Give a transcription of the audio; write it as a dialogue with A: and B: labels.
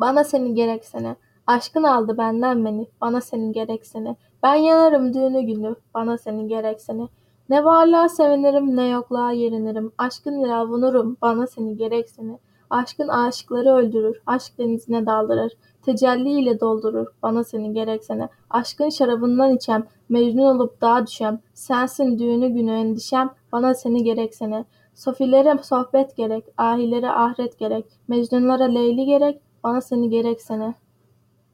A: bana seni gereksene. Aşkın aldı benden beni, bana seni gereksene. Ben yanarım düğünü günü, bana seni gereksene. Ne varlığa sevinirim, ne yokluğa yerinirim. Aşkın ile avunurum, bana seni gereksene. Aşkın aşıkları öldürür, aşk denizine daldırır. Tecelli ile doldurur, bana seni gereksene. Aşkın şarabından içem, mecnun olup dağa düşem. Sensin düğünü günü endişem, bana seni gereksene. Sofilere sohbet gerek, ahilere ahiret gerek. Mecnunlara Leyli gerek, bana seni gereksene.